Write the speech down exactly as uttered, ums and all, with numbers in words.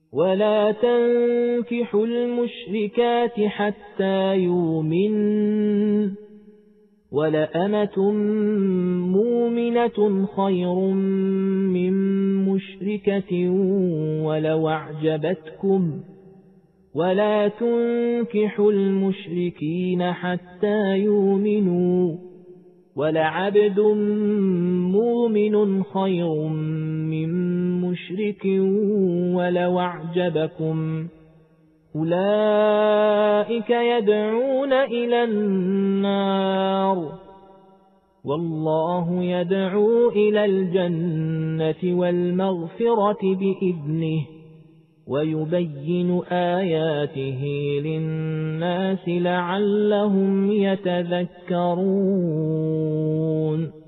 ولا تنكحوا المشركات حتى يؤمنوا ولأمة مؤمنة خير من مشركة ولو أعجبتكم ولا تنكحوا المشركين حتى يؤمنوا ولعبد مؤمن خير من مشرك ولو أعجبكم أولئك يدعون إلى النار والله يدعو إلى الجنة والمغفرة بإذنه ويبين آياته للناس لعلهم يتذكرون.